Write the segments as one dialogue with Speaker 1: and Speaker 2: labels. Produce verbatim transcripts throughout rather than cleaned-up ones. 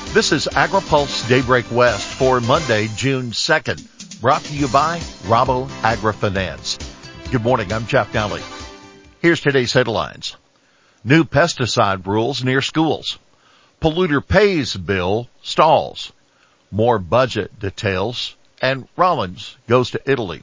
Speaker 1: This is AgriPulse Daybreak West for Monday, June second, brought to you by Rabo AgriFinance. Good morning, I'm Jeff Daly. Here's today's headlines. New pesticide rules near schools. Polluter pays bill stalls. More budget details. And Rollins goes to Italy.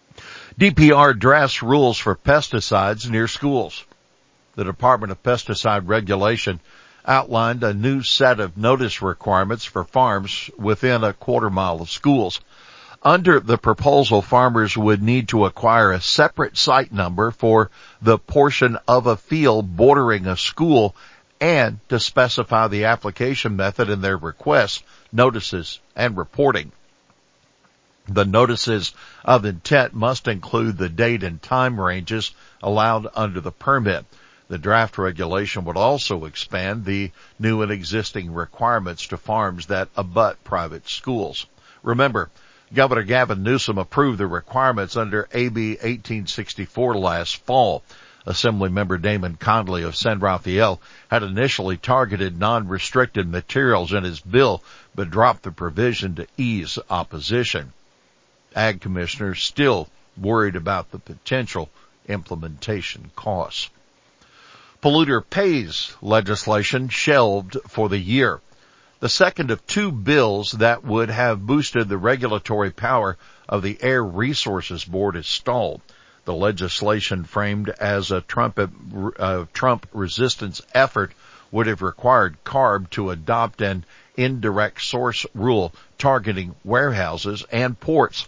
Speaker 1: D P R drafts rules for pesticides near schools. The Department of Pesticide Regulation outlined a new set of notice requirements for farms within a quarter mile of schools. Under the proposal, farmers would need to acquire a separate site number for the portion of a field bordering a school and to specify the application method in their requests, notices, and reporting. The notices of intent must include the date and time ranges allowed under the permit. The draft regulation would also expand the new and existing requirements to farms that abut private schools. Remember, Governor Gavin Newsom approved the requirements under A B eighteen sixty-four last fall. Assemblymember Damon Conley of San Rafael had initially targeted non-restricted materials in his bill, but dropped the provision to ease opposition. Ag commissioners still worried about the potential implementation costs. Polluter pays legislation shelved for the year. The second of two bills that would have boosted the regulatory power of the Air Resources Board is stalled. The legislation, framed as a Trump, uh, Trump resistance effort, would have required CARB to adopt an indirect source rule targeting warehouses and ports,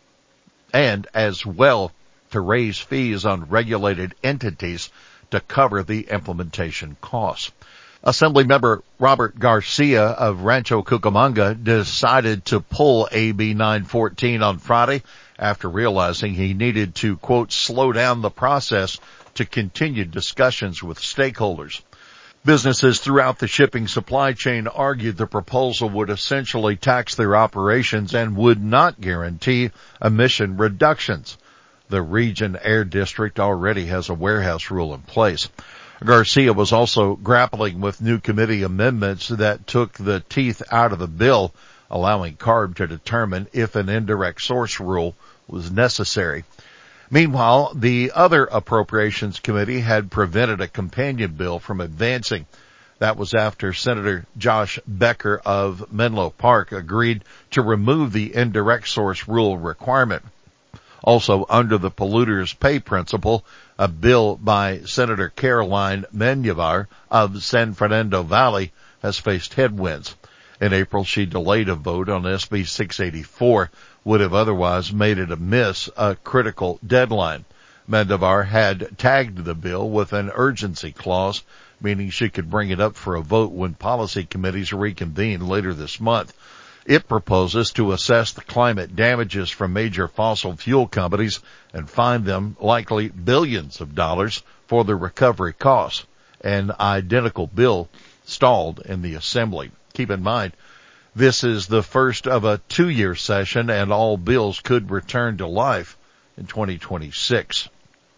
Speaker 1: and as well to raise fees on regulated entities to cover the implementation costs. Assemblymember Robert Garcia of Rancho Cucamonga decided to pull A B nine fourteen on Friday after realizing he needed to, quote, slow down the process to continue discussions with stakeholders. Businesses throughout the shipping supply chain argued the proposal would essentially tax their operations and would not guarantee emission reductions. The Region Air District already has a warehouse rule in place. Garcia was also grappling with new committee amendments that took the teeth out of the bill, allowing CARB to determine if an indirect source rule was necessary. Meanwhile, the other Appropriations Committee had prevented a companion bill from advancing. That was after Senator Josh Becker of Menlo Park agreed to remove the indirect source rule requirement. Also, under the polluter's pay principle, a bill by Senator Caroline Menjivar of San Fernando Valley has faced headwinds. In April, she delayed a vote on S B six eighty-four, would have otherwise made it a miss a critical deadline. Menjivar had tagged the bill with an urgency clause, meaning she could bring it up for a vote when policy committees reconvene later this month. It proposes to assess the climate damages from major fossil fuel companies and fine them likely billions of dollars for the recovery costs. An identical bill stalled in the Assembly. Keep in mind, this is the first of a two-year session, and all bills could return to life in twenty twenty-six.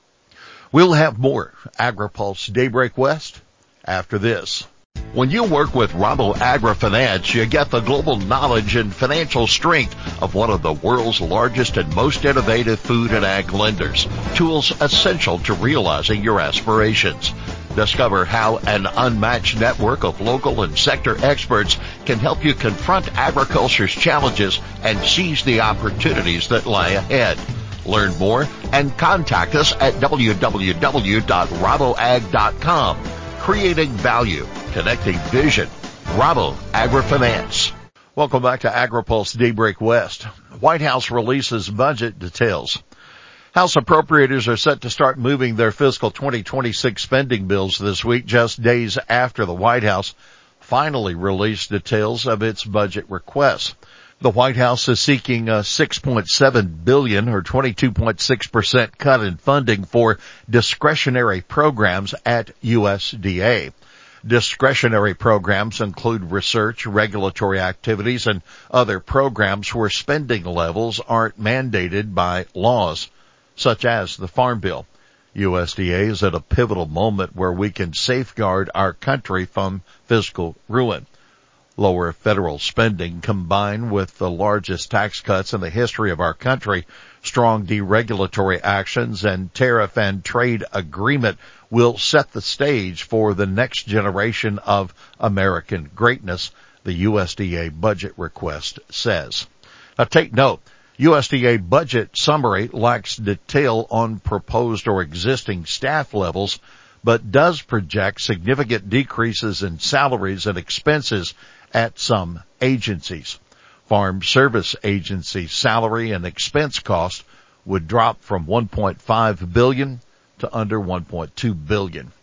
Speaker 1: We'll have more AgriPulse Daybreak West after this. When you work with Rabo AgriFinance, you get the global knowledge and financial strength of one of the world's largest and most innovative food and ag lenders. Tools essential to realizing your aspirations. Discover how an unmatched network of local and sector experts can help you confront agriculture's challenges and seize the opportunities that lie ahead. Learn more and contact us at w w w dot rabo ag dot com. Creating value, connecting vision. Rabo AgriFinance. Welcome back to AgriPulse Daybreak West. White House releases budget details. House appropriators are set to start moving their fiscal twenty twenty-six spending bills this week, just days after the White House finally released details of its budget requests. The White House is seeking a six point seven billion dollars or twenty-two point six percent cut in funding for discretionary programs at U S D A. Discretionary programs include research, regulatory activities, and other programs where spending levels aren't mandated by laws, such as the Farm Bill. U S D A is at a pivotal moment where we can safeguard our country from fiscal ruin. Lower federal spending combined with the largest tax cuts in the history of our country, strong deregulatory actions, and tariff and trade agreement will set the stage for the next generation of American greatness, the U S D A budget request says. Now take note, U S D A budget summary lacks detail on proposed or existing staff levels, but does project significant decreases in salaries and expenses at some agencies. Farm Service Agency salary and expense costs would drop from one point five billion dollars to under one point two billion dollars.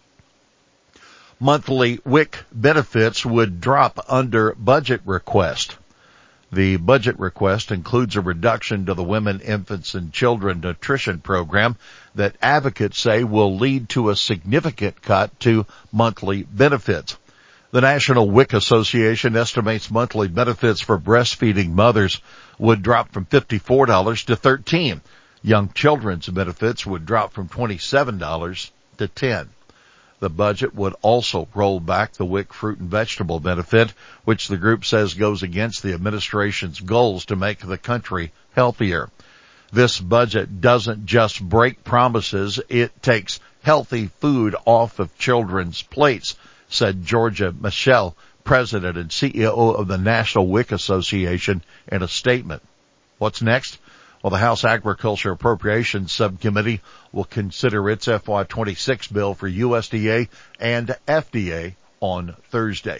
Speaker 1: Monthly W I C benefits would drop under budget request. The budget request includes a reduction to the Women, Infants, and Children Nutrition Program that advocates say will lead to a significant cut to monthly benefits. The National W I C Association estimates monthly benefits for breastfeeding mothers would drop from fifty-four dollars to thirteen dollars. Young children's benefits would drop from twenty-seven dollars to ten dollars. The budget would also roll back the W I C fruit and vegetable benefit, which the group says goes against the administration's goals to make the country healthier. This budget doesn't just break promises, it takes healthy food off of children's plates, said Georgia Michelle, president and C E O of the National W I C Association, in a statement. What's next? Well, the House Agriculture Appropriations Subcommittee will consider its F Y twenty-six bill for U S D A and F D A on Thursday.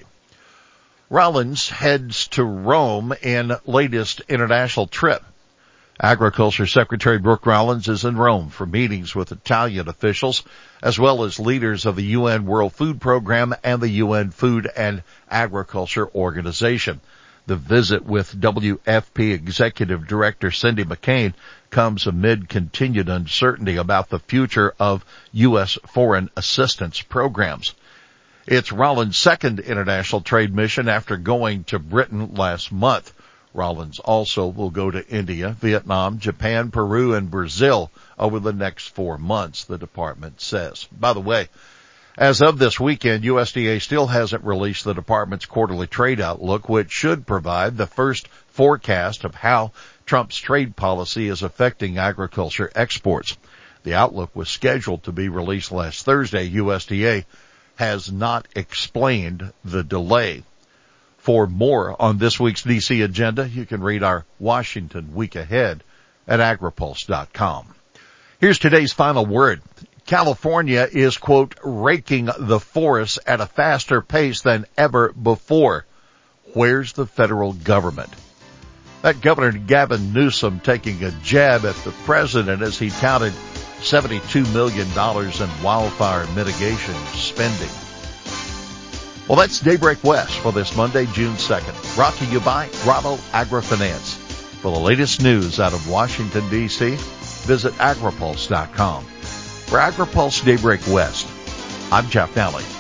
Speaker 1: Rollins heads to Rome in latest international trip. Agriculture Secretary Brooke Rollins is in Rome for meetings with Italian officials as well as leaders of the U N World Food Program and the U N Food and Agriculture Organization. The visit with W F P Executive Director Cindy McCain comes amid continued uncertainty about the future of U S foreign assistance programs. It's Rollins' second international trade mission after going to Britain last month. Rollins also will go to India, Vietnam, Japan, Peru, and Brazil over the next four months, the department says. By the way, as of this weekend, U S D A still hasn't released the department's quarterly trade outlook, which should provide the first forecast of how Trump's trade policy is affecting agriculture exports. The outlook was scheduled to be released last Thursday. U S D A has not explained the delay. For more on this week's D C agenda, you can read our Washington Week Ahead at agripulse dot com. Here's today's final word. California is, quote, raking the forests at a faster pace than ever before. Where's the federal government? That Governor Gavin Newsom taking a jab at the president as he touted seventy-two million dollars in wildfire mitigation spending. Well, that's Daybreak West for this Monday, June second. Brought to you by Bravo AgriFinance. For the latest news out of Washington, D C, visit agripulse dot com. For AgriPulse Daybreak West, I'm Jeff Nally.